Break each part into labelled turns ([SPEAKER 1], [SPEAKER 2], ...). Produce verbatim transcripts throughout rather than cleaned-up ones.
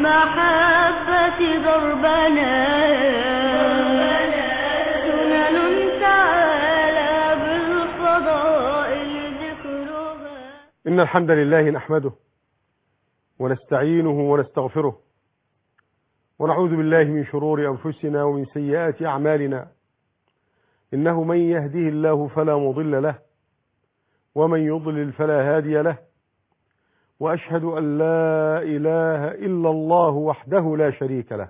[SPEAKER 1] بالمحبة ضربنا سنن تعالى بالفضائل ذكرها.
[SPEAKER 2] إن الحمد لله نحمده ونستعينه ونستغفره ونعوذ بالله من شرور أنفسنا ومن سيئات أعمالنا. إنه من يهده الله فلا مضل له ومن يضلل فلا هادي له، وأشهد أن لا إله إلا الله وحده لا شريك له،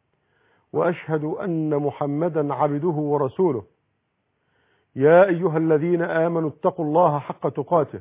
[SPEAKER 2] وأشهد أن محمدا عبده ورسوله. يا أيها الذين آمنوا اتقوا الله حق تقاته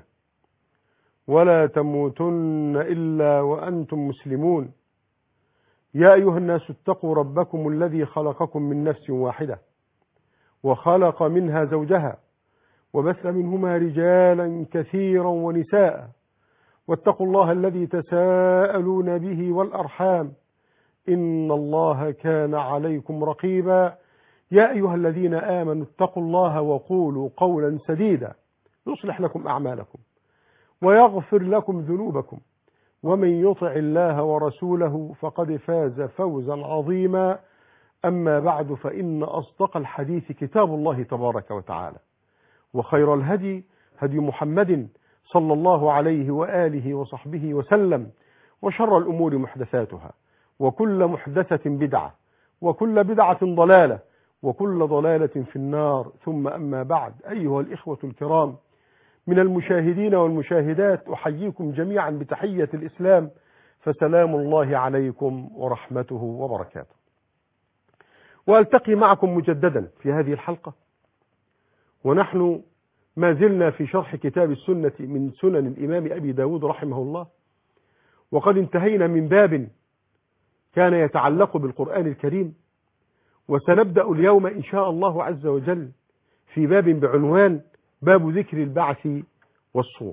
[SPEAKER 2] ولا تموتن إلا وأنتم مسلمون. يا أيها الناس اتقوا ربكم الذي خلقكم من نفس واحدة وخلق منها زوجها وبث منهما رجالا كثيرا ونساء، واتقوا الله الذي تساءلون به والأرحام إن الله كان عليكم رقيبا. يا أيها الذين آمنوا اتقوا الله وقولوا قولا سديدا يصلح لكم أعمالكم ويغفر لكم ذنوبكم، ومن يطع الله ورسوله فقد فاز فوزا عظيما. أما بعد، فإن أصدق الحديث كتاب الله تبارك وتعالى، وخير الهدي هدي محمد صلى الله عليه وآله وصحبه وسلم، وشر الأمور محدثاتها، وكل محدثة بدعة، وكل بدعة ضلالة، وكل ضلالة في النار. ثم أما بعد، أيها الإخوة الكرام من المشاهدين والمشاهدات، أحييكم جميعا بتحية الإسلام، فسلام الله عليكم ورحمته وبركاته. وألتقي معكم مجددا في هذه الحلقة، ونحن ما زلنا في شرح كتاب السنة من سنن الإمام أبي داود رحمه الله، وقد انتهينا من باب كان يتعلق بالقرآن الكريم، وسنبدأ اليوم إن شاء الله عز وجل في باب بعنوان باب ذكر البعث والصور.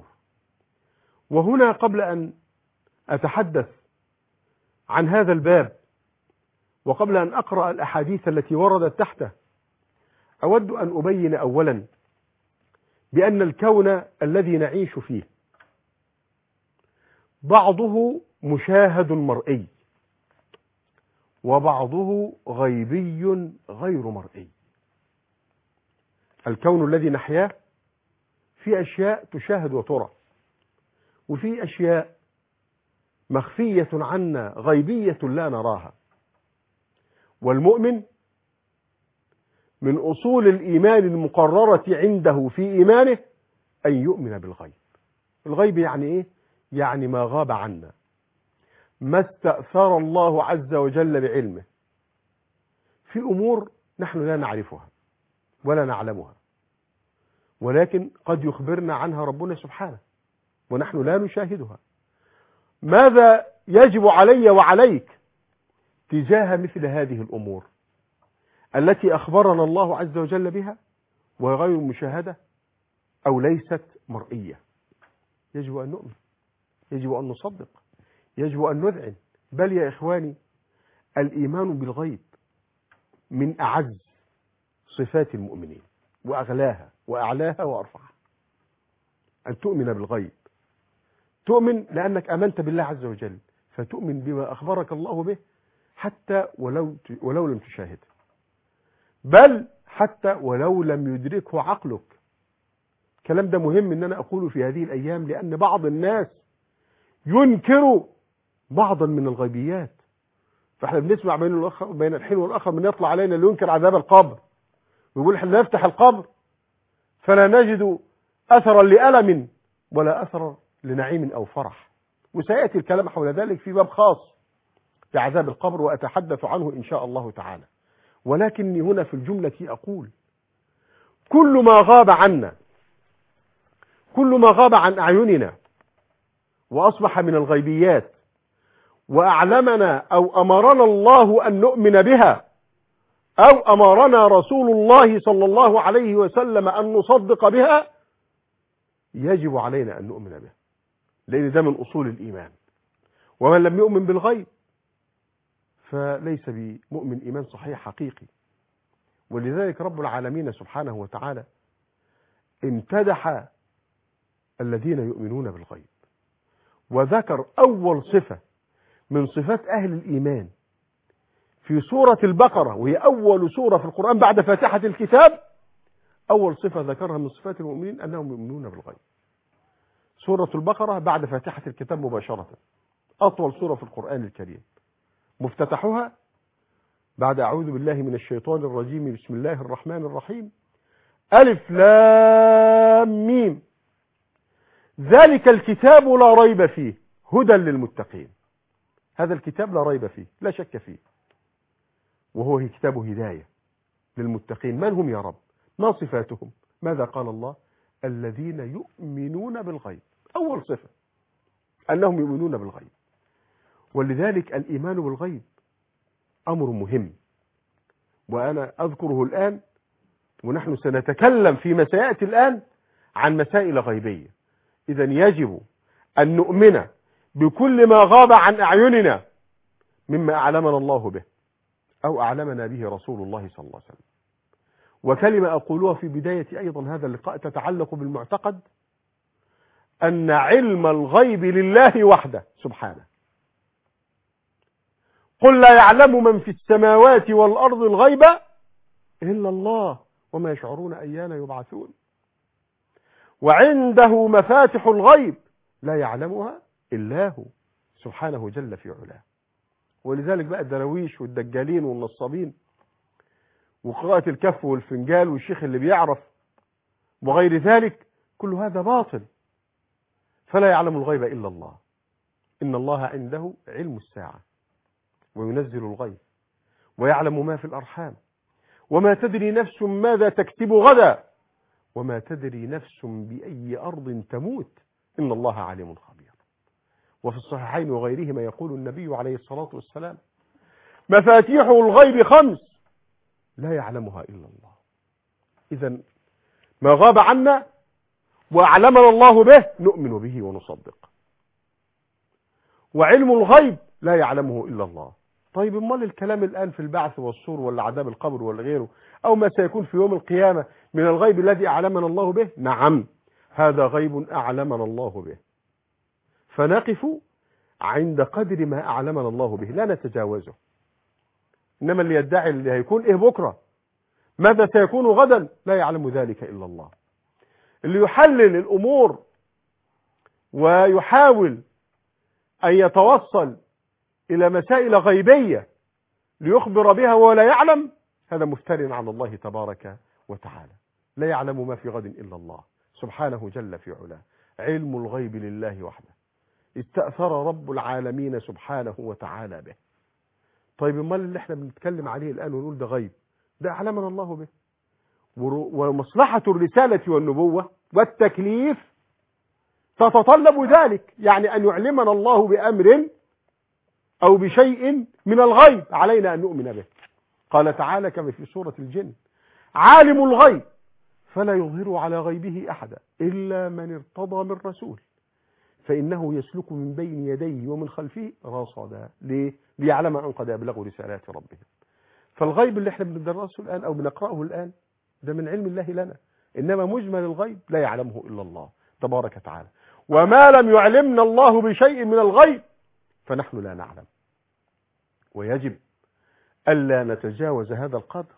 [SPEAKER 2] وهنا قبل أن أتحدث عن هذا الباب، وقبل أن أقرأ الأحاديث التي وردت تحته، أود أن أبين أولا بأن الكون الذي نعيش فيه بعضه مشاهد مرئي، وبعضه غيبي غير مرئي. الكون الذي نحياه في أشياء تشاهد وترى، وفي أشياء مخفية عنا غيبية لا نراها. والمؤمن من أصول الإيمان المقررة عنده في إيمانه أن يؤمن بالغيب. الغيب يعني إيه؟ يعني ما غاب عنا، ما استأثر الله عز وجل بعلمه في أمور نحن لا نعرفها ولا نعلمها، ولكن قد يخبرنا عنها ربنا سبحانه ونحن لا نشاهدها. ماذا يجب علي وعليك تجاه مثل هذه الأمور التي أخبرنا الله عز وجل بها وهي غير مشاهدة أو ليست مرئية؟ يجب أن نؤمن، يجب أن نصدق، يجب أن نذعن. بل يا إخواني، الإيمان بالغيب من أعز صفات المؤمنين وأغلاها وأعلاها وأرفعها. أن تؤمن بالغيب، تؤمن لأنك آمنت بالله عز وجل، فتؤمن بما أخبرك الله به حتى ولو ولو لم تشاهده، بل حتى ولو لم يدركه عقلك. الكلام ده مهم ان انا اقوله في هذه الايام، لان بعض الناس ينكر بعضا من الغيبيات. فاحنا بنسمع بين الاخر بين الحين والاخر من يطلع علينا اللي ينكر عذاب القبر، ويقول احنا نفتح القبر فلا نجد اثرا لألم ولا اثرا لنعيم او فرح. وسياتي الكلام حول ذلك في باب خاص بعذاب القبر، واتحدث عنه ان شاء الله تعالى. ولكني هنا في الجملة أقول كل ما غاب عنا، كل ما غاب عن أعيننا وأصبح من الغيبيات وأعلمنا أو أمرنا الله أن نؤمن بها، أو أمرنا رسول الله صلى الله عليه وسلم أن نصدق بها، يجب علينا أن نؤمن بها، لأن ده من أصول الإيمان. ومن لم يؤمن بالغيب فليس بمؤمن إيمان صحيح حقيقي. ولذلك رب العالمين سبحانه وتعالى امتدح الذين يؤمنون بالغيب، وذكر أول صفة من صفات أهل الإيمان في سورة البقرة، وهي أول سورة في القرآن بعد فاتحة الكتاب، أول صفة ذكرها من صفات المؤمنين أنهم يؤمنون بالغيب. سورة البقرة بعد فاتحة الكتاب مباشرة، أطول سورة في القرآن الكريم، مفتتحها بعد أعوذ بالله من الشيطان الرجيم بسم الله الرحمن الرحيم ألف لام ميم ذلك الكتاب لا ريب فيه هدى للمتقين. هذا الكتاب لا ريب فيه، لا شك فيه، وهو كتاب هداية للمتقين. من هم يا رب؟ ما صفاتهم؟ ماذا قال الله؟ الذين يؤمنون بالغيب. أول صفة أنهم يؤمنون بالغيب. ولذلك الإيمان بالغيب أمر مهم، وأنا أذكره الآن، ونحن سنتكلم فيما سيأتي الآن عن مسائل غيبية. إذن يجب أن نؤمن بكل ما غاب عن أعيننا مما أعلمنا الله به أو أعلمنا به رسول الله صلى الله عليه وسلم. وكلمة أقولها في بداية أيضا هذا اللقاء تتعلق بالمعتقد أن علم الغيب لله وحده سبحانه. قل لا يعلم من في السماوات والأرض الغيب إلا الله وما يشعرون أيان يبعثون. وعنده مفاتح الغيب لا يعلمها إلا هو سبحانه جل في علاه. ولذلك بقى الدرويش والدجالين والنصابين وقراءة الكف والفنجال والشيخ اللي بيعرف وغير ذلك، كل هذا باطل. فلا يعلم الغيب إلا الله. إن الله عنده علم الساعة وينزل الغيب ويعلم ما في الأرحام وما تدري نفس ماذا تكسب غدا وما تدري نفس بأي أرض تموت إن الله عليم خبير. وفي الصحيحين وغيرهما يقول النبي عليه الصلاة والسلام مفاتيح الغيب خمس لا يعلمها إلا الله. إذن ما غاب عنا وأعلمنا الله به نؤمن به ونصدق. وعلم الغيب لا يعلمه إلا الله. طيب امال الكلام الآن في البعث والصور ولا عذاب القبر ولا غيره أو ما سيكون في يوم القيامة من الغيب الذي أعلمنا الله به؟ نعم، هذا غيب أعلمنا الله به، فنقف عند قدر ما أعلمنا الله به لا نتجاوزه. إنما اللي يدعي اللي هيكون إيه بكرة ماذا سيكون غدا لا يعلم ذلك إلا الله. اللي يحلل الأمور ويحاول أن يتوصل إلى مسائل غيبية ليخبر بها ولا يعلم، هذا مفتر على الله تبارك وتعالى. لا يعلم ما في غد إلا الله سبحانه جل في علاه. علم الغيب لله وحده استأثر رب العالمين سبحانه وتعالى به. طيب امال اللي احنا بنتكلم عليه الآن ونقول ده غيب، ده أعلمنا الله به. ومصلحة الرسالة والنبوة والتكليف تتطلب ذلك، يعني أن يعلمنا الله بأمر أو بشيء من الغيب علينا أن نؤمن به. قال تعالى كما في سورة الجن عالم الغيب فلا يظهر على غيبه أحدا إلا من ارتضى من رسول فإنه يسلك من بين يديه ومن خلفه رصدا. ليه؟ ليعلم أن قد أبلغوا رسالات ربهم. فالغيب اللي احنا بندرسه الآن أو بنقرأه الآن ده من علم الله لنا، إنما مجمل الغيب لا يعلمه إلا الله تبارك وتعالى. وما لم يعلمنا الله بشيء من الغيب فنحن لا نعلم، ويجب ألا نتجاوز هذا القدر.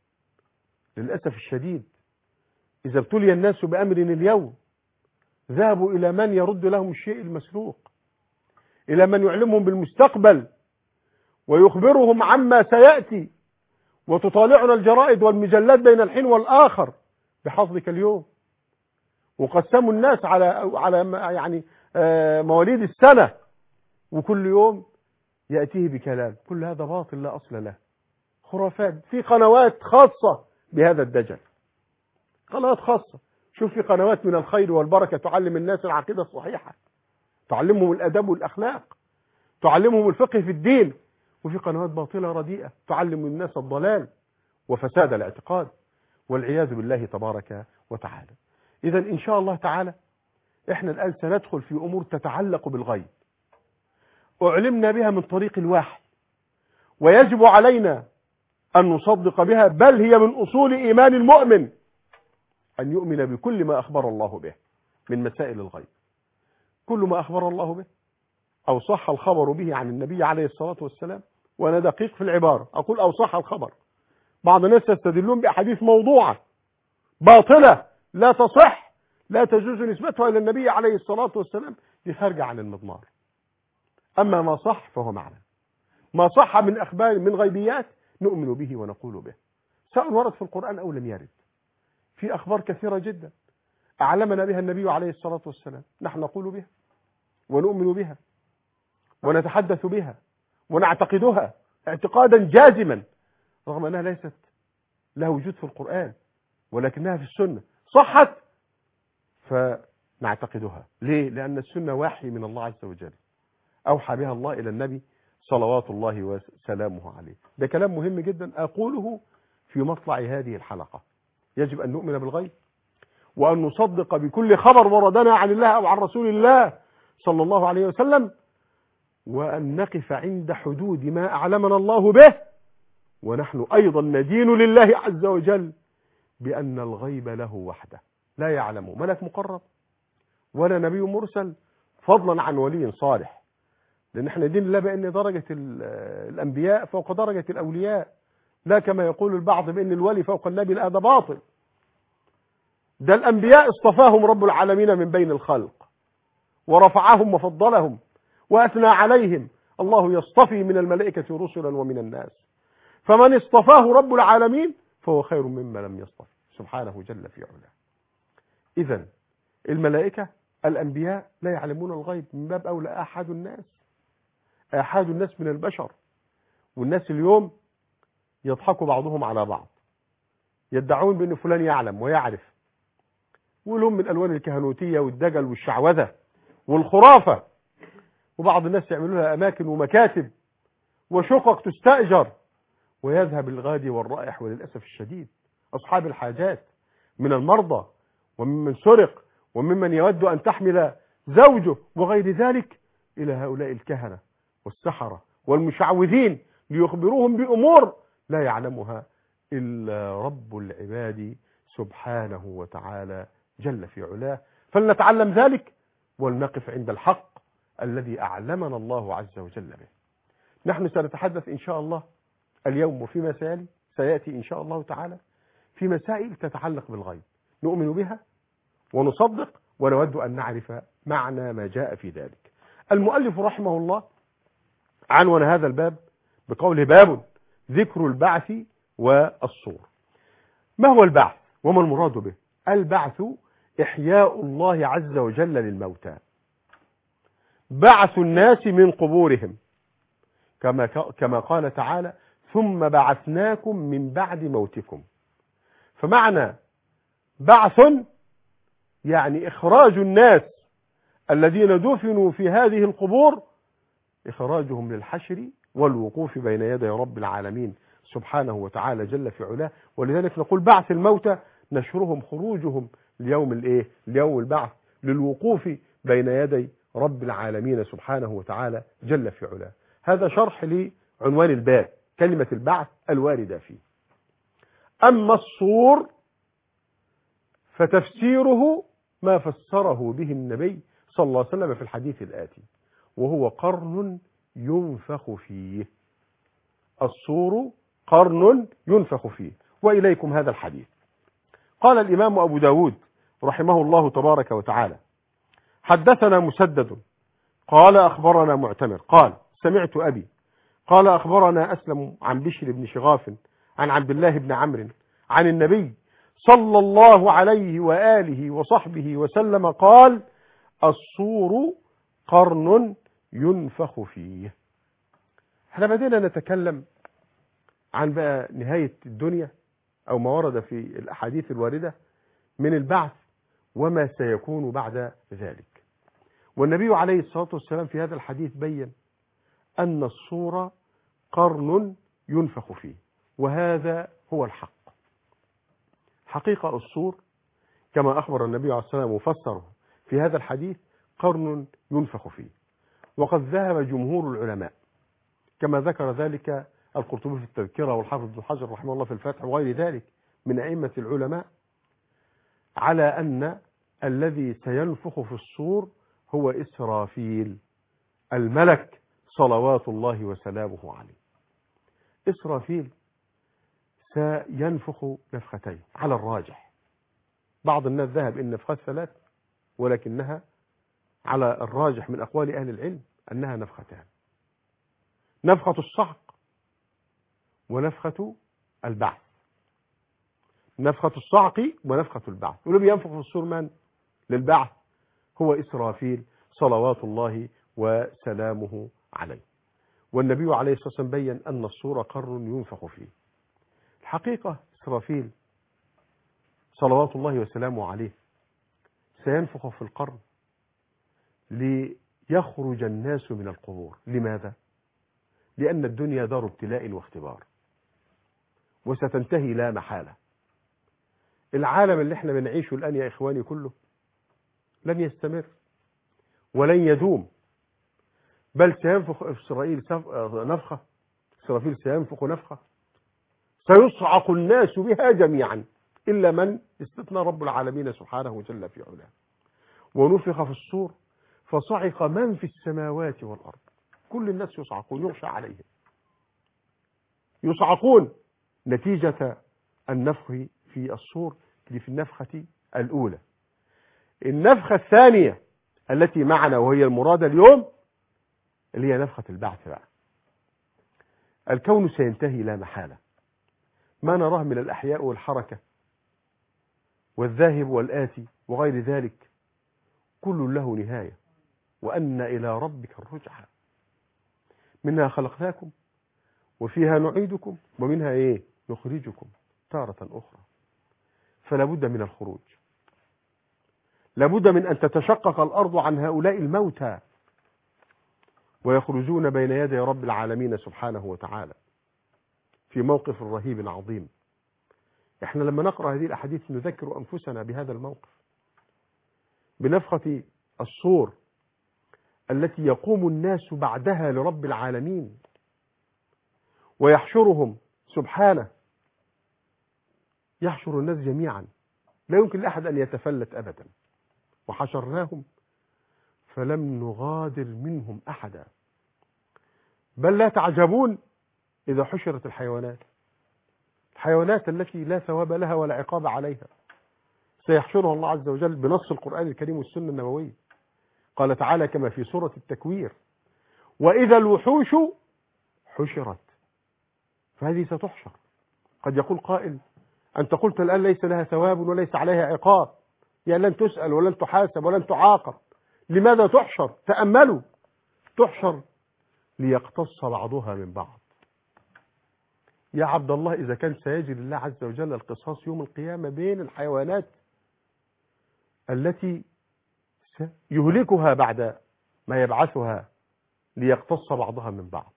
[SPEAKER 2] للأسف الشديد إذا ابتلي الناس بأمر اليوم ذهبوا إلى من يرد لهم الشيء المسروق، إلى من يعلمهم بالمستقبل ويخبرهم عما سيأتي، وتطالعنا الجرائد والمجلات بين الحين والآخر بحظك اليوم، وقسموا الناس على على يعني مواليد السنة، وكل يوم يأتيه بكلام. كل هذا باطل لا أصل له، خرافات. في قنوات خاصة بهذا الدجل، قنوات خاصة. شوف في قنوات من الخير والبركة تعلم الناس العقيدة الصحيحة، تعلمهم الأدب والأخلاق، تعلمهم الفقه في الدين. وفي قنوات باطلة رديئة تعلم الناس الضلال وفساد الاعتقاد والعياذ بالله تبارك وتعالى. إذا إن شاء الله تعالى إحنا الآن سندخل في أمور تتعلق بالغيب أعلمنا بها من طريق الوحي، ويجب علينا أن نصدق بها، بل هي من أصول إيمان المؤمن أن يؤمن بكل ما أخبر الله به من مسائل الغيب. كل ما أخبر الله به أو صح الخبر به عن النبي عليه الصلاة والسلام، وأنا دقيق في العبارة أقول أو صح الخبر. بعض الناس يستدلون بأحاديث موضوعة باطلة لا تصح، لا تجوز نسبتها إلى النبي عليه الصلاة والسلام، دي خارجة عن المضمار. أما ما صح فهو معنى، ما صح من أخبار من غيبيات نؤمن به ونقول به، سواء ورد في القرآن أو لم يرد. في أخبار كثيرة جدا أعلمنا بها النبي عليه الصلاة والسلام، نحن نقول بها ونؤمن بها ونتحدث بها ونعتقدها اعتقادا جازما، رغم أنها ليست لها وجود في القرآن ولكنها في السنة صحت فنعتقدها. ليه؟ لأن السنة وحي من الله عز وجل أوحى بها الله إلى النبي صلوات الله وسلامه عليه. ده كلام مهم جدا أقوله في مطلع هذه الحلقة. يجب أن نؤمن بالغيب وأن نصدق بكل خبر وردنا عن الله أو عن رسول الله صلى الله عليه وسلم، وأن نقف عند حدود ما أعلمنا الله به، ونحن أيضا ندين لله عز وجل بأن الغيب له وحده لا يعلمه ملك مقرب ولا نبي مرسل، فضلا عن ولي صالح. لأن احنا دين الله بأن درجة الأنبياء فوق درجة الأولياء، لا كما يقول البعض بأن الولي فوق النبي. لا، ده باطل. ده الأنبياء اصطفاهم رب العالمين من بين الخلق ورفعهم وفضلهم وأثنى عليهم. الله يصطفي من الملائكة رسلا ومن الناس، فمن اصطفاه رب العالمين فهو خير مما لم يصطفي سبحانه جل في علاه. إذن الملائكة الأنبياء لا يعلمون الغيب، من باب أولى أحد الناس أحد الناس من البشر. والناس اليوم يضحكوا بعضهم على بعض، يدعون بأن فلان يعلم ويعرف، ولهم من ألوان الكهنوتية والدجل والشعوذة والخرافة. وبعض الناس يعملوا لها أماكن ومكاتب وشقق تستأجر، ويذهب الغادي والرائح وللأسف الشديد أصحاب الحاجات من المرضى وممن سرق وممن يود أن تحمل زوجه وغير ذلك إلى هؤلاء الكهنة والسحرة والمشعوذين ليخبروهم بأمور لا يعلمها إلا رب العباد سبحانه وتعالى جل في علاه. فلنتعلم ذلك ولنقف عند الحق الذي أعلمنا الله عز وجل به. نحن سنتحدث إن شاء الله اليوم وفيما سيلي سيأتي إن شاء الله تعالى في مسائل تتعلق بالغيب، نؤمن بها ونصدق ونود أن نعرف معنى ما جاء في ذلك. المؤلف رحمه الله عنوان هذا الباب بقوله باب ذكر البعث والصور. ما هو البعث وما المراد به؟ البعث إحياء الله عز وجل للموتى، بعث الناس من قبورهم، كما كما قال تعالى ثم بعثناكم من بعد موتكم. فمعنى بعث يعني إخراج الناس الذين دفنوا في هذه القبور، إخراجهم للحشر والوقوف بين يدي رب العالمين سبحانه وتعالى جل في علاه. ولذلك نقول بعث الموتى نشرهم خروجهم ليوم الايه ليوم البعث، للوقوف بين يدي رب العالمين سبحانه وتعالى جل في علاه. هذا شرح لعنوان الباب، كلمة البعث الواردة فيه. أما الصور فتفسيره ما فسره به النبي صلى الله عليه وسلم في الحديث الآتي، وهو قرن ينفخ فيه. الصور قرن ينفخ فيه. وإليكم هذا الحديث. قال الإمام أبو داود رحمه الله تبارك وتعالى حدثنا مسدد قال أخبرنا معتمر قال سمعت أبي قال أخبرنا أسلم عن بشر بن شغاف عن عبد الله بن عمرو عن النبي صلى الله عليه وآله وصحبه وسلم قال الصور قرن ينفخ فيه. احنا بدينا نتكلم عن بقى نهاية الدنيا أو ما ورد في الأحاديث الواردة من البعث وما سيكون بعد ذلك. والنبي عليه الصلاة والسلام في هذا الحديث بين أن الصور قرن ينفخ فيه، وهذا هو الحق. حقيقة الصور كما أخبر النبي عليه الصلاة والسلام وفسره في هذا الحديث قرن ينفخ فيه. وقد ذهب جمهور العلماء كما ذكر ذلك القرطبي في التذكرة والحافظ ابن حجر رحمه الله في الفتح وغير ذلك من أئمة العلماء على أن الذي سينفخ في الصور هو إسرافيل الملك صلوات الله وسلامه عليه. إسرافيل سينفخ نفختين على الراجح. بعض الناس ذهب إن نفخات ثلاث، ولكنها على الراجح من أقوال أهل العلم أنها نفختان: نفخة الصعق ونفخة البعث. نفخة الصعق ونفخة البعث. واللي بينفخ في الصور من للبعث هو إسرافيل صلوات الله وسلامه عليه. والنبي عليه الصلاة والسلام بين أن الصور قر ينفخ فيه. الحقيقة إسرافيل صلوات الله وسلامه عليه سينفخ في القرن ليخرج الناس من القبور. لماذا؟ لأن الدنيا دار ابتلاء واختبار، وستنتهي لا محالة. العالم اللي احنا بنعيشه الآن يا إخواني كله لن يستمر ولن يدوم، بل سينفخ إسرائيل نفخة إسرافيل سينفخ نفخة سيصعق الناس بها جميعا إلا من استثنى رب العالمين سبحانه وجل في علاه. ونفخ في الصور فصعق من في السماوات والأرض. كل الناس يصعقون، يغشى عليهم، يصعقون نتيجة النفخ في الصور اللي في النفخة الأولى. النفخة الثانية التي معنا وهي المرادة اليوم اللي هي نفخة البعث بقى. الكون سينتهي لا محالة. ما نراه من الأحياء والحركة والذاهب والآتي وغير ذلك كل له نهاية، وأن إلى ربك الرجعى. منها خلقناكم وفيها نعيدكم ومنها إيه نخرجكم تارة أخرى. فلا بد من الخروج، لابد من أن تتشقق الأرض عن هؤلاء الموتى ويخرجون بين يدي رب العالمين سبحانه وتعالى في موقف رهيب عظيم. احنا لما نقرأ هذه الأحاديث نذكر أنفسنا بهذا الموقف، بنفخة الصور التي يقوم الناس بعدها لرب العالمين ويحشرهم سبحانه، يحشر الناس جميعا، لا يمكن لأحد أن يتفلت أبدا. وحشرناهم فلم نغادر منهم أحدا. بل لا تعجبون إذا حشرت الحيوانات، الحيوانات التي لا ثواب لها ولا عقاب عليها سيحشرها الله عز وجل بنص القرآن الكريم والسنة النبوية. قال تعالى كما في سورة التكوير: وإذا الوحوش حشرت. فهذه ستحشر. قد يقول قائل: أنت قلت الآن ليس لها ثواب وليس عليها عقاب، يعني لن تسأل ولن تحاسب ولن تعاقب، لماذا تحشر؟ تأملوا، تحشر ليقتص بعضها من بعض. يا عبد الله، إذا كان سيجري الله عز وجل القصاص يوم القيامة بين الحيوانات التي يهلكها بعد ما يبعثها ليقتص بعضها من بعض،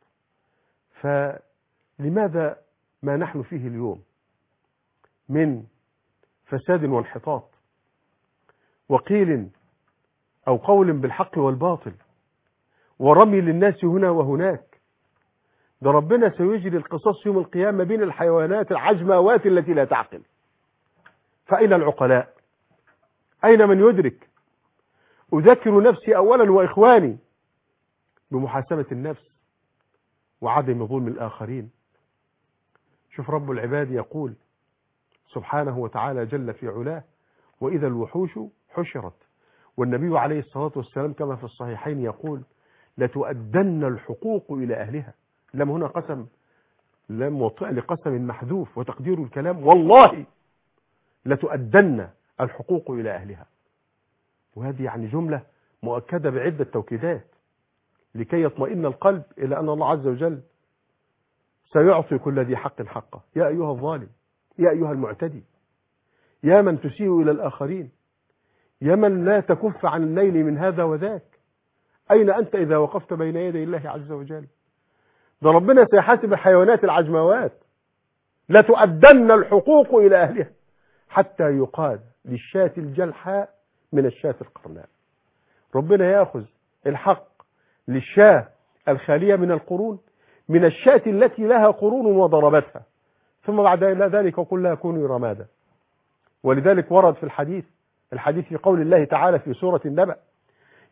[SPEAKER 2] فلماذا ما نحن فيه اليوم من فساد وانحطاط وقيل أو قول بالحق والباطل ورمي للناس هنا وهناك؟ ده ربنا سيجري القصاص يوم القيامة بين الحيوانات العجماوات التي لا تعقل. فأين العقلاء؟ أين من يدرك؟ أذكر نفسي أولا وإخواني بمحاسبة النفس وعدم ظلم الآخرين. شوف رب العباد يقول سبحانه وتعالى جل في علاه: وإذا الوحوش حشرت. والنبي عليه الصلاة والسلام كما في الصحيحين يقول: لتؤدن الحقوق إلى أهلها. لم هنا قسم، لم وطئ لقسم محذوف، وتقدير الكلام والله لتؤدن الحقوق إلى أهلها. وهذه يعني جملة مؤكدة بعدة توكيدات لكي يطمئن القلب إلى أن الله عز وجل سيعطي كل ذي حق حقه. يا أيها الظالم، يا أيها المعتدي، يا من تسيء إلى الآخرين، يا من لا تكف عن الليل من هذا وذاك، أين أنت إذا وقفت بين يدي الله عز وجل؟ ده ربنا سيحاسب الحيوانات العجموات. لتؤدن الحقوق إلى أهلها حتى يقال للشاة الجلحاء من الشاة القرناء. ربنا يأخذ الحق للشاة الخالية من القرون من الشاة التي لها قرون وضربتها، ثم بعد ذلك وقل لها كوني رمادا. ولذلك ورد في الحديث الحديث في قول الله تعالى في سورة النبأ: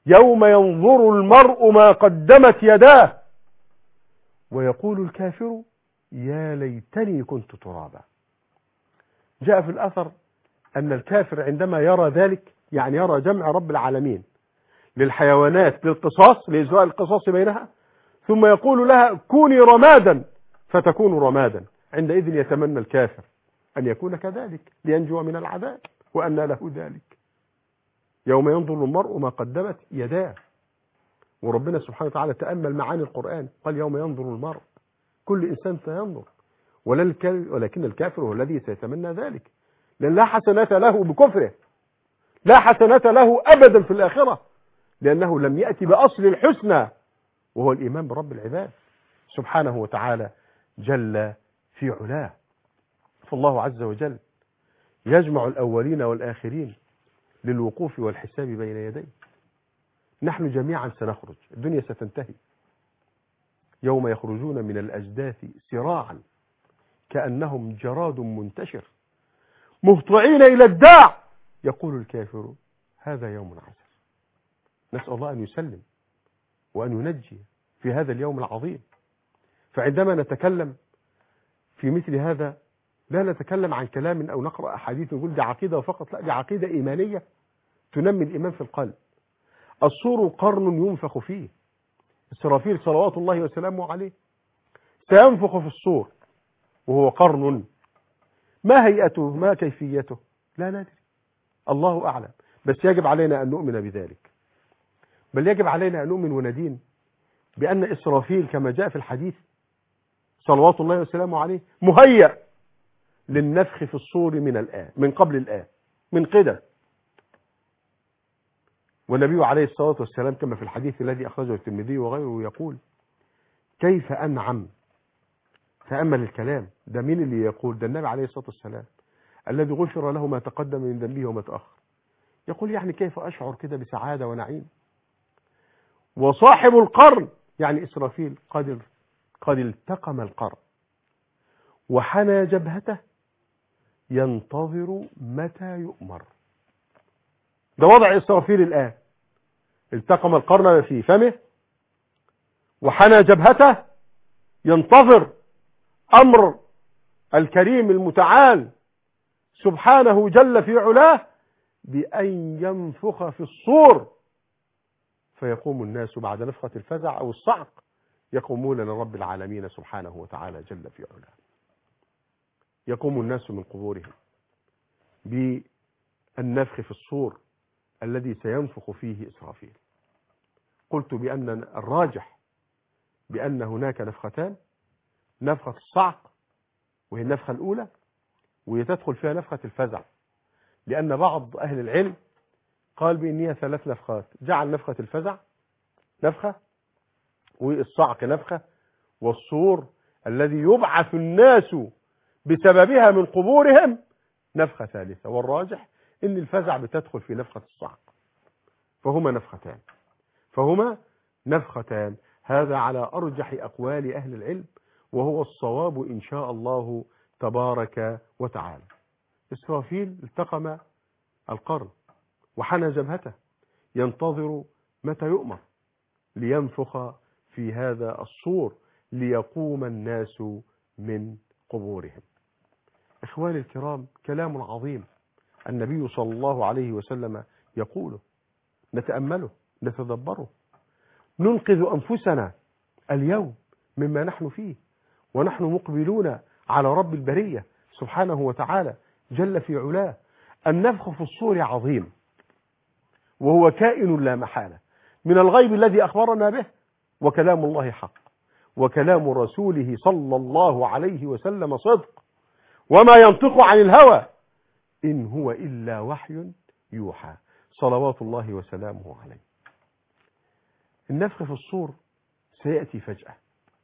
[SPEAKER 2] يوم ينظر المرء ما قدمت يداه ويقول الكافر يا ليتني كنت ترابا. جاء في الأثر أن الكافر عندما يرى ذلك، يعني يرى جمع رب العالمين للحيوانات للقصاص لإجراء القصاص بينها، ثم يقول لها كوني رمادا فتكون رمادا، عندئذ يتمنى الكافر أن يكون كذلك لينجو من العذاب، وأن له ذلك. يوم ينظر المرء ما قدمت يداه. وربنا سبحانه وتعالى تأمل معاني القرآن، قال يوم ينظر المرء، كل إنسان سينظر، ولكن الكافر هو الذي سيتمنى ذلك، لأن لا حسنات له بكفره، لا حسنات له أبدا في الآخرة، لأنه لم يأتي بأصل الحسنى وهو الإيمان برب العباد سبحانه وتعالى جل في علاه. فالله عز وجل يجمع الأولين والآخرين للوقوف والحساب بين يديه. نحن جميعا سنخرج، الدنيا ستنتهي. يوم يخرجون من الأجداث سراعا كأنهم جراد منتشر مهطعين إلى الداع يقول الكافر هذا يوم عسر. نسأل الله أن يسلم وأن ينجي في هذا اليوم العظيم. فعندما نتكلم في مثل هذا لا نتكلم عن كلام أو نقرأ أحاديث نقول دي عقيدة فقط، لا، دي عقيدة إيمانية تنمي الإيمان في القلب. الصور قرن ينفخ فيه، إسرافيل صلوات الله وسلامه عليه سينفخ في الصور وهو قرن، ما هيئته ما كيفيته لا ندري، الله أعلم، بس يجب علينا أن نؤمن بذلك. بل يجب علينا أن نؤمن وندين بأن إسرافيل كما جاء في الحديث صلوات الله وسلامه عليه مهيأ للنفخ في الصور من الآن، من قبل الآن، من قدم. والنبي عليه الصلاة والسلام كما في الحديث الذي أخرجه الترمذي وغيره يقول كيف أنعم. تأمل الكلام ده، مين اللي يقول؟ ده النبي عليه الصلاة والسلام الذي غفر له ما تقدم من ذنبه وما تأخر. يقول يعني كيف أشعر كده بسعادة ونعيم. وصاحب القرن يعني إسرافيل قد قد التقم القرن وحنى جبهته ينتظر متى يؤمر. ده وضع إسرافيل الآن، التقم القرن في فمه وحنى جبهته ينتظر أمر الكريم المتعال سبحانه جل في علاه بأن ينفخ في الصور فيقوم الناس بعد نفخة الفزع أو الصعق يقومون لرب العالمين سبحانه وتعالى جل في علاه. يقوم الناس من قبورهم بالنفخ في الصور الذي سينفخ فيه إسرافيل. قلت بأن الراجح بأن هناك نفختان، نفخة الصعق وهي النفخة الأولى ويتدخل فيها نفخة الفزع، لأن بعض أهل العلم قال بأن هي ثلاث نفخات، جعل نفخة الفزع نفخة والصعق نفخة والصور الذي يبعث الناس بسببها من قبورهم نفخة ثالثة. والراجح ان الفزع بتدخل في نفخة الصعق، فهما نفختان فهما نفختان هذا على أرجح أقوال أهل العلم وهو الصواب إن شاء الله تبارك وتعالى. إسرافيل التقم القرن وحنى جبهته ينتظر متى يؤمر لينفخ في هذا الصور ليقوم الناس من قبورهم. إخواني الكرام، كلام عظيم النبي صلى الله عليه وسلم يقوله، نتأمله نتدبره، ننقذ أنفسنا اليوم مما نحن فيه ونحن مقبلون على رب البرية سبحانه وتعالى جل في علاه. النفخ في الصور عظيم وهو كائن لا محالة من الغيب الذي أخبرنا به، وكلام الله حق وكلام رسوله صلى الله عليه وسلم صدق، وما ينطق عن الهوى إن هو إلا وحي يوحى صلوات الله وسلامه عليه. النفخ في الصور سيأتي فجأة،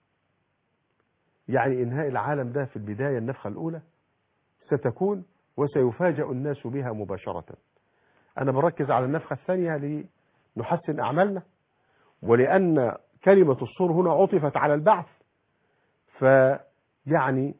[SPEAKER 2] يعني إنهاء العالم ده في البداية النفخة الأولى ستكون وسيفاجأ الناس بها مباشرة. أنا بركز على النفخة الثانية لنحسن أعمالنا، ولأن كلمة الصور هنا عطفت على البعث، فيعني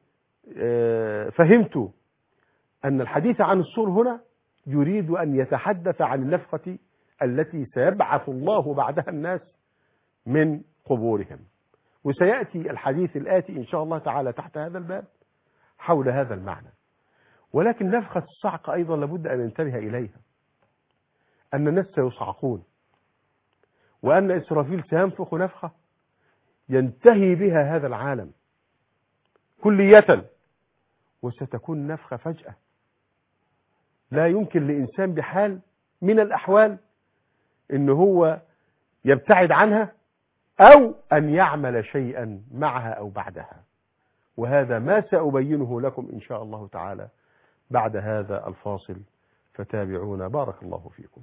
[SPEAKER 2] فهمت أن الحديث عن الصور هنا يريد أن يتحدث عن النفخة التي سيبعث الله بعدها الناس من قبورهم. وسيأتي الحديث الآتي إن شاء الله تعالى تحت هذا الباب حول هذا المعنى. ولكن نفخة الصعق أيضا لابد أن ننتبه إليها، أن الناس سيصعقون، وأن إسرافيل سينفخ نفخة ينتهي بها هذا العالم كلية، وستكون نفخة فجأة لا يمكن لإنسان بحال من الأحوال إن هو يبتعد عنها أو أن يعمل شيئا معها أو بعدها. وهذا ما سأبينه لكم إن شاء الله تعالى بعد هذا الفاصل، فتابعونا. بارك الله فيكم.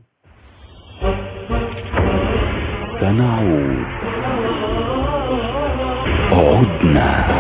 [SPEAKER 3] سنعود. عدنا.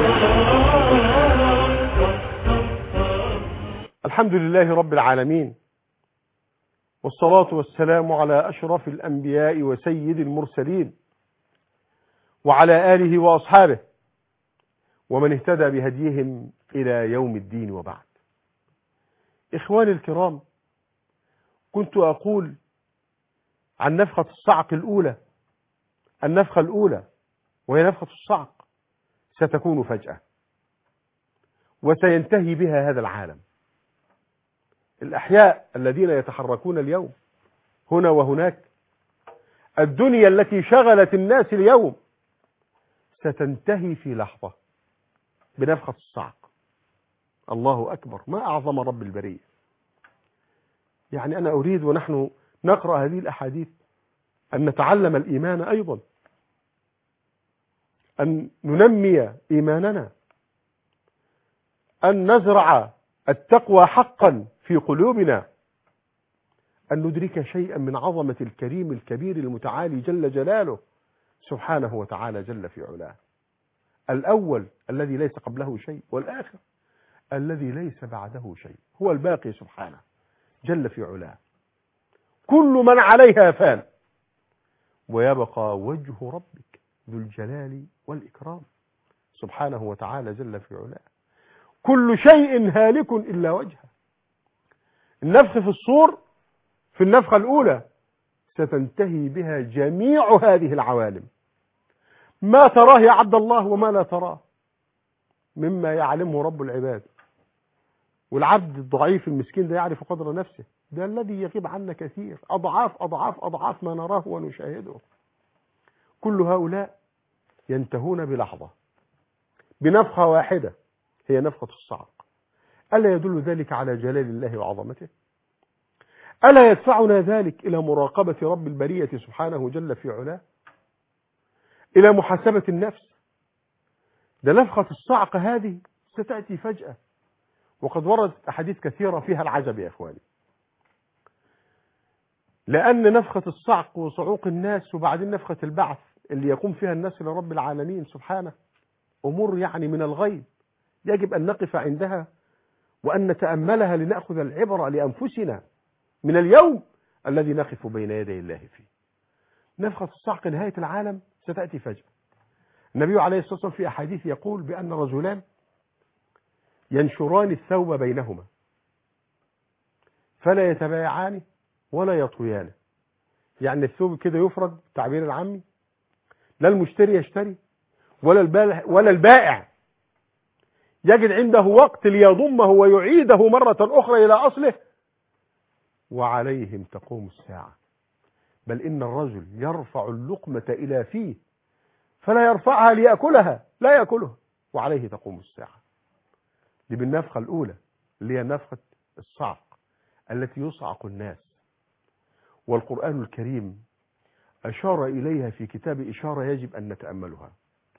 [SPEAKER 2] الحمد لله رب العالمين، والصلاة والسلام على أشرف الأنبياء وسيد المرسلين، وعلى آله وأصحابه ومن اهتدى بهديهم إلى يوم الدين، وبعد. إخواني الكرام، كنت أقول عن نفخة الصعق الأولى، النفخة الأولى وهي نفخة الصعق ستكون فجأة وسينتهي بها هذا العالم. الأحياء الذين يتحركون اليوم هنا وهناك، الدنيا التي شغلت الناس اليوم ستنتهي في لحظة بنفخة الصعق. الله أكبر، ما أعظم رب البرية. يعني أنا أريد ونحن نقرأ هذه الأحاديث أن نتعلم الإيمان أيضا، أن ننمي إيماننا، أن نزرع التقوى حقا في قلوبنا، أن ندرك شيئا من عظمة الكريم الكبير المتعالي جل جلاله سبحانه وتعالى جل في علاه. الأول الذي ليس قبله شيء، والآخر الذي ليس بعده شيء، هو الباقي سبحانه جل في علاه. كل من عليها فان، ويبقى وجه ربك ذو الجلال والإكرام سبحانه وتعالى جل في علاه. كل شيء هالك إلا وجهه. النفخ في الصور في النفخة الأولى ستنتهي بها جميع هذه العوالم، ما تراه يا عبد الله وما لا تراه مما يعلمه رب العباد. والعبد الضعيف المسكين ده يعرف قدر نفسه، ده الذي يغيب عنا كثير، أضعاف أضعاف أضعاف ما نراه ونشاهده. كل هؤلاء ينتهون بلحظة، بنفخة واحدة هي نفخة الصعق. ألا يدل ذلك على جلال الله وعظمته؟ ألا يدفعنا ذلك إلى مراقبة رب البرية سبحانه جل في علاه، إلى محاسبة النفس؟ ده نفخة الصعق هذه ستأتي فجأة، وقد وردت أحاديث كثيرة فيها العجب يا إخواني. لأن نفخة الصعق وصعوق الناس وبعدين نفخة البعث اللي يقوم فيها الناس لرب العالمين سبحانه أمور يعني من الغيب، يجب أن نقف عندها وأن نتأملها لنأخذ العبرة لأنفسنا من اليوم الذي نقف بين يدي الله فيه. نفخة الصعق نهاية العالم ستأتي فجأة. النبي عليه الصلاة والسلام في أحاديث يقول بأن رجلان ينشران الثوب بينهما فلا يتبايعان ولا يطويان. يعني الثوب كده يفرد تعبير العامي، لا المشتري يشتري ولا البائع ولا البائع يجد عنده وقت ليضمه ويعيده مرة أخرى إلى أصله، وعليهم تقوم الساعة. بل إن الرجل يرفع اللقمة إلى فيه فلا يرفعها ليأكلها، لا يأكلها، وعليه تقوم الساعة. دي بالنفخة الأولى اللي هي نفخة الصعق التي يصعق الناس. والقرآن الكريم أشار إليها في كتاب إشارة يجب أن نتأملها،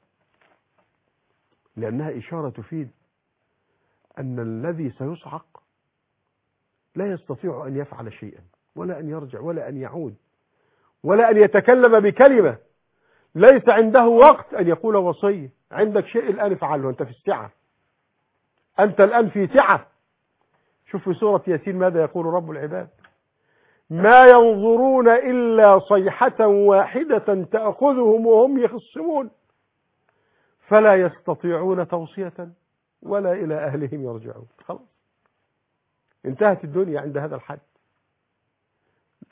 [SPEAKER 2] لأنها إشارة تفيد أن الذي سيصعق لا يستطيع أن يفعل شيئا ولا أن يرجع ولا أن يعود ولا أن يتكلم بكلمة. ليس عنده وقت أن يقول وصية، عندك شيء الآن افعله، أنت في السعة، أنت الآن في سعة. شوف في سورة ياسين ماذا يقول رب العباد: ما ينظرون إلا صيحة واحدة تأخذهم وهم يخصمون فلا يستطيعون توصية ولا إلى أهلهم يرجعون. خلاص انتهت الدنيا عند هذا الحد.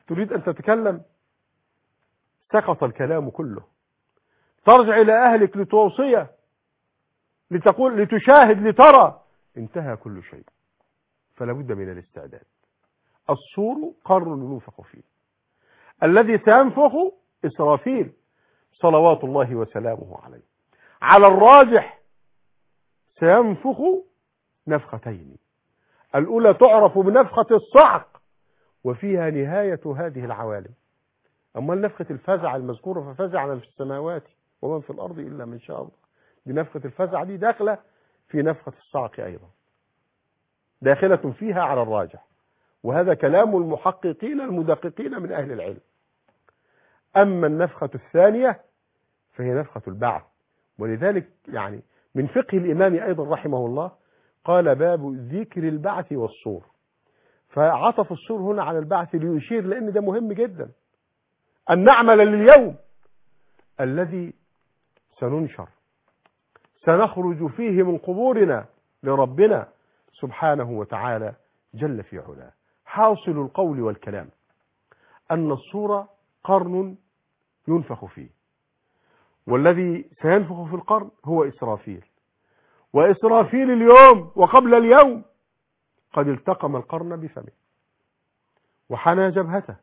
[SPEAKER 2] تريد أن تتكلم سقط الكلام كله. ترجع إلى أهلك لتوصيه، لتقول، لتشاهد، لترى، انتهى كل شيء. فلا بد من الاستعداد. الصور قرن ينفخ فيه، الذي سينفخ إسرافيل صلوات الله وسلامه عليه. على الراجح سينفخ نفختين، الأولى تعرف بنفخة الصعق وفيها نهاية هذه العوالم. أما نفخة الفزع المذكورة ففزع من في السماوات ومن في الأرض إلا من شاء الله، بنفخة الفزع دي داخلة في نفخة الصعق أيضا، داخلة فيها على الراجح، وهذا كلام المحققين المدققين من أهل العلم. أما النفخة الثانية فهي نفخة البعث. ولذلك يعني من فقه الإمام أيضا رحمه الله قال باب ذكر البعث والصور، فعطف الصور هنا على البعث ليشير لأن ده مهم جدا، أن نعمل لليوم الذي سننشر، سنخرج فيه من قبورنا لربنا سبحانه وتعالى جل في علاه. حاصل القول والكلام أن الصور قرن ينفخ فيه، والذي سينفخ في القرن هو إسرافيل، وإسرافيل اليوم وقبل اليوم قد التقم القرن بفمه وحنى جبهته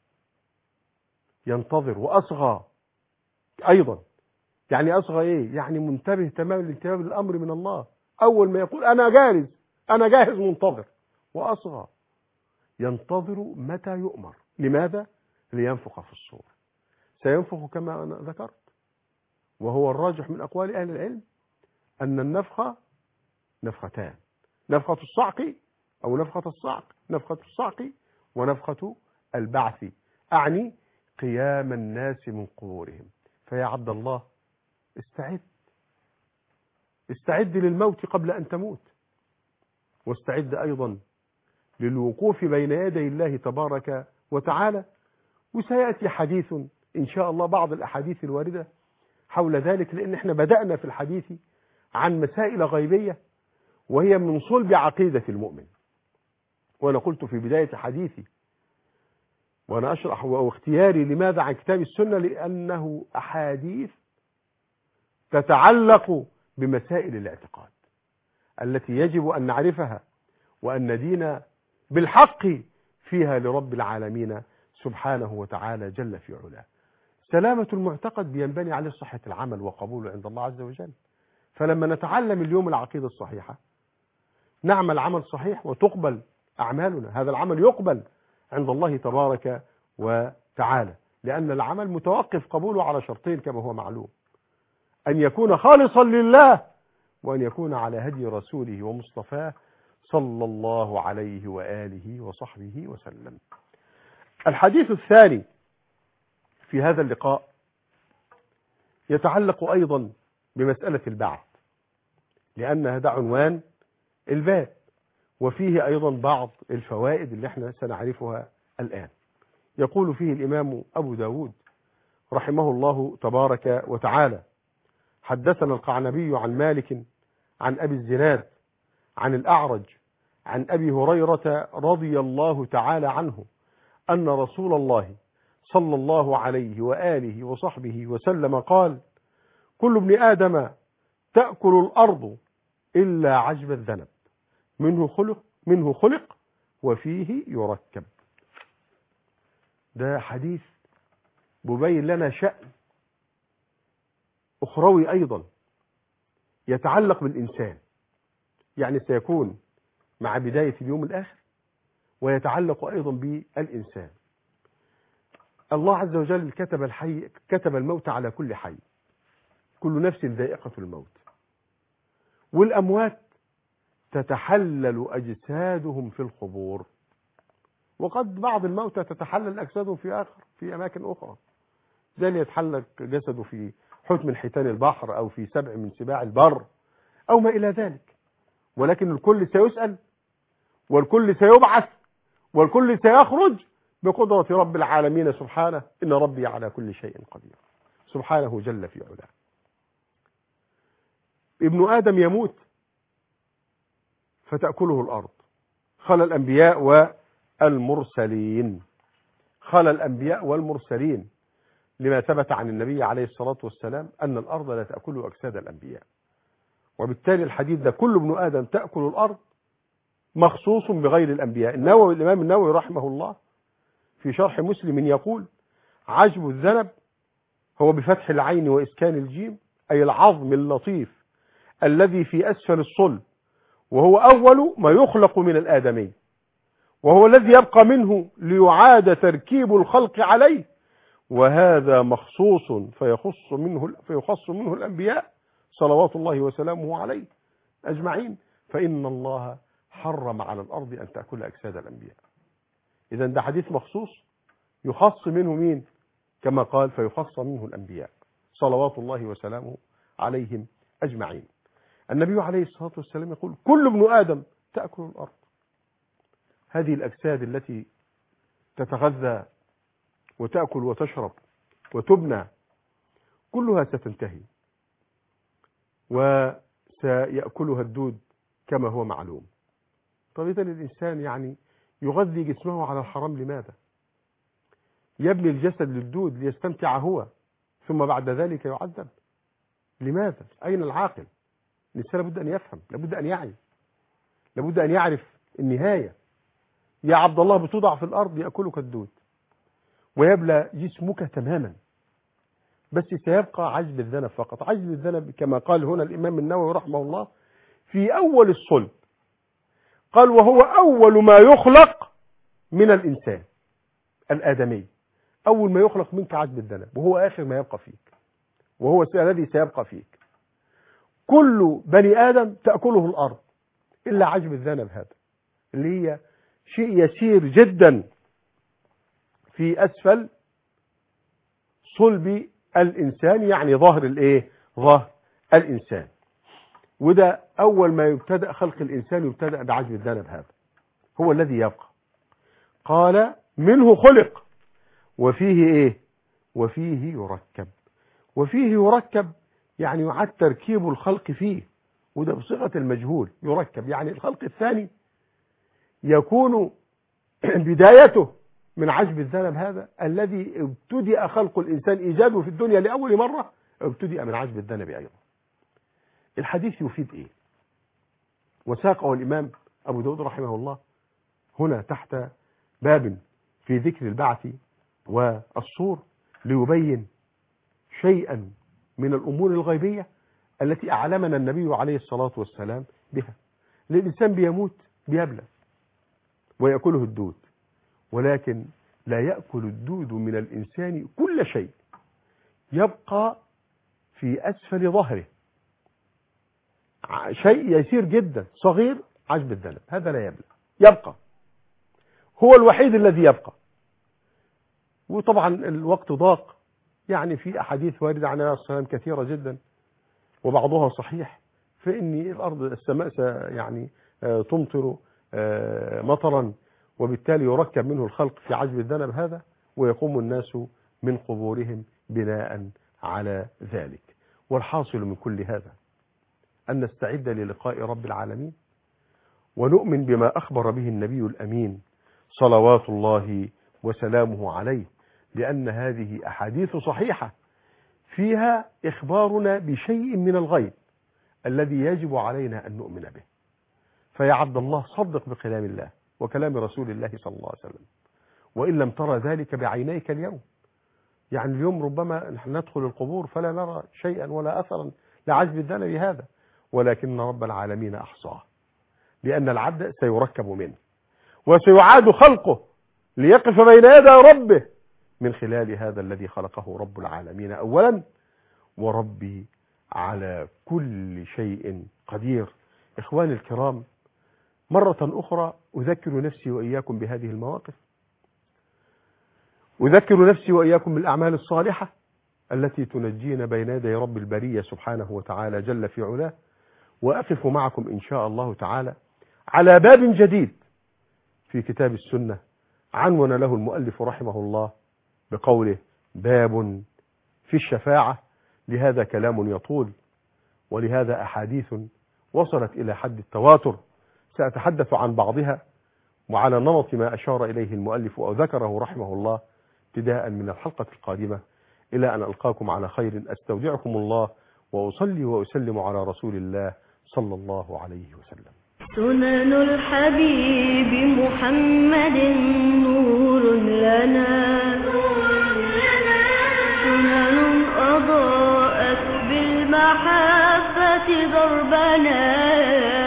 [SPEAKER 2] ينتظر، وأصغى أيضا. يعني أصغى إيه؟ يعني منتبه تمام الانتباه للأمر من الله. أول ما يقول أنا جاهز، أنا جاهز منتظر، وأصغى ينتظر متى يؤمر. لماذا؟ لينفخ في الصور. سينفخ كما أنا ذكرت، وهو الراجح من أقوال أهل العلم أن النفخة نفختان، نفخة الصعق أو نفخة الصعق، نفخة الصعق ونفخة البعث، أعني قيام الناس من قبورهم. فيا عبد الله استعد، استعد للموت قبل أن تموت، واستعد أيضا للوقوف بين يدي الله تبارك وتعالى. وسيأتي حديث إن شاء الله، بعض الأحاديث الواردة حول ذلك، لأن احنا بدأنا في الحديث عن مسائل غيبية وهي من صلب عقيدة المؤمن. وأنا قلت في بداية حديثي وأنا أشرح واختياري لماذا عن كتاب السنة، لأنه أحاديث تتعلق بمسائل الاعتقاد التي يجب أن نعرفها وأن ندين بالحق فيها لرب العالمين سبحانه وتعالى جل في علاه. سلامة المعتقد بينبني عليه صحة العمل وقبوله عند الله عز وجل. فلما نتعلم اليوم العقيدة الصحيحة نعمل عمل صحيح وتقبل أعمالنا، هذا العمل يقبل عند الله تبارك وتعالى، لأن العمل متوقف قبوله على شرطين كما هو معلوم: أن يكون خالصا لله، وأن يكون على هدي رسوله ومصطفاه صلى الله عليه وآله وصحبه وسلم. الحديث الثاني في هذا اللقاء يتعلق أيضا بمسألة البعث، لأن هذا عنوان الباب، وفيه أيضا بعض الفوائد اللي احنا سنعرفها الآن. يقول فيه الإمام أبو داود رحمه الله تبارك وتعالى: حدثنا القعنبي عن مالك عن أبي الزناد عن الأعرج عن أبي هريرة رضي الله تعالى عنه أن رسول الله صلى الله عليه وآله وصحبه وسلم قال: كل ابن آدم تأكل الأرض إلا عجب الذنب، منه خلق منه خلق وفيه يركب. ده حديث مبين لنا شأن أخروي أيضا يتعلق بالإنسان، يعني سيكون مع بداية اليوم الآخر ويتعلق أيضا بالإنسان. الله عز وجل كتب الحي كتب الموت على كل حي، كل نفس ذائقة الموت، والأموات تتحلل أجسادهم في القبور، وقد بعض الموتى تتحلل أجسادهم في آخر في أماكن أخرى، زي اللي يتحلل جسده في حوت من حيتان البحر أو في سبع من سباع البر أو ما إلى ذلك. ولكن الكل سيسأل والكل سيبعث والكل سيخرج بقدرة رب العالمين سبحانه، إن ربي على كل شيء قدير سبحانه جل في علاه. ابن آدم يموت فتأكله الأرض، خلى الأنبياء والمرسلين، خلا الأنبياء والمرسلين، لما ثبت عن النبي عليه الصلاة والسلام أن الأرض لا تأكل أجساد الأنبياء. وبالتالي الحديث ده كل ابن آدم تأكل الأرض مخصوص بغير الأنبياء. النووي الإمام النووي رحمه الله في شرح مسلم يقول: عجب الذنب هو بفتح العين وإسكان الجيم، أي العظم اللطيف الذي في أسفل الصلب، وهو أول ما يخلق من الآدمي، وهو الذي يبقى منه ليعاد تركيب الخلق عليه، وهذا مخصوص فيخص منه فيخص منه الأنبياء صلوات الله وسلامه عليه أجمعين، فإن الله حرم على الأرض أن تأكل أجساد الأنبياء. إذا ده حديث مخصوص يخص منه مين؟ كما قال: فيخص منه الأنبياء صلوات الله وسلامه عليهم أجمعين. النبي عليه الصلاة والسلام يقول: كل ابن آدم تأكل الأرض. هذه الأجساد التي تتغذى وتأكل وتشرب وتبنى كلها ستنتهي، وسيأكلها الدود كما هو معلوم. طب إذن الإنسان يعني يغذي جسمه على الحرام لماذا؟ يبني الجسد للدود ليستمتع هو، ثم بعد ذلك يعذب لماذا؟ أين العاقل؟ الإنسان لابد أن يفهم، لابد أن يعي، لابد أن يعرف النهاية. يا عبد الله بتوضع في الأرض يأكلك الدود ويبلى جسمك تماما، بس سيبقى عجب الذنب فقط. عجب الذنب كما قال هنا الإمام النووي رحمه الله في أول الصلب، قال: وهو أول ما يخلق من الإنسان الآدمي، أول ما يخلق منك عجب الذنب، وهو آخر ما يبقى فيك، وهو الذي سيبقى فيك. كل بني آدم تأكله الأرض إلا عجب الذنب هذا، اللي هي شيء يسير جدا في أسفل صلب الإنسان، يعني ظهر الإيه؟ ظهر الإنسان. وده أول ما يبتدأ خلق الإنسان يبتدأ بعجب الذنب هذا، هو الذي يبقى. قال: منه خلق وفيه إيه؟ وفيه يركب. وفيه يركب يعني يعاد تركيب الخلق فيه، وده بصيغة المجهول. يركب يعني الخلق الثاني يكون بدايته من عجب الذنب هذا الذي ابتدأ خلق الإنسان إيجاده في الدنيا لأول مرة، ابتدأ من عجب الذنب أيضا. الحديث يفيد إيه؟ وساقه الإمام أبو داود رحمه الله هنا تحت باب في ذكر البعث والصور، ليبين شيئا من الأمور الغيبية التي أعلمنا النبي عليه الصلاة والسلام بها. الإنسان بيموت بيبلى ويأكله الدود، ولكن لا يأكل الدود من الإنسان كل شيء، يبقى في أسفل ظهره شيء يسير جدا صغير، عجب الذنب هذا لا يبلى، يبقى هو الوحيد الذي يبقى. وطبعا الوقت ضاق، يعني في أحاديث واردة عن النبي صلى الله عليه وسلم كثيرة جدا، وبعضها صحيح، فإن الأرض السماء يعني تمطر مطرا، وبالتالي يركب منه الخلق في عجب الذنب هذا، ويقوم الناس من قبورهم بناء على ذلك. والحاصل من كل هذا أن نستعد للقاء رب العالمين، ونؤمن بما أخبر به النبي الأمين صلوات الله وسلامه عليه، لأن هذه أحاديث صحيحة فيها إخبارنا بشيء من الغيب الذي يجب علينا أن نؤمن به. فيا عبد الله صدق بكلام الله وكلام رسول الله صلى الله عليه وسلم، وإن لم ترى ذلك بعينيك اليوم. يعني اليوم ربما نحن ندخل القبور فلا نرى شيئا ولا أثرا لعجب الذنب هذا، ولكن رب العالمين أحصاه، لأن العبد سيركب منه وسيعاد خلقه ليقف بين يدي ربه من خلال هذا الذي خلقه رب العالمين أولا، وربي على كل شيء قدير. إخواني الكرام، مرة أخرى أذكر نفسي وإياكم بهذه المواقف، أذكر نفسي وإياكم بالأعمال الصالحة التي تنجينا بين يدي رب البرية سبحانه وتعالى جل في علاه. وأقف معكم إن شاء الله تعالى على باب جديد في كتاب السنة عنون له المؤلف رحمه الله بقوله: باب في الشفاعة. لهذا كلام يطول، ولهذا أحاديث وصلت إلى حد التواتر، سأتحدث عن بعضها وعلى نمط ما أشار إليه المؤلف أو ذكره رحمه الله ابتداء من الحلقة القادمة إلى أن ألقاكم على خير، أستودعكم الله وأصلي وأسلم على رسول الله صلى الله عليه وسلم.
[SPEAKER 1] سنن الحبيب محمد نور لنا، سنن أضاءت بالمحبة دربنا.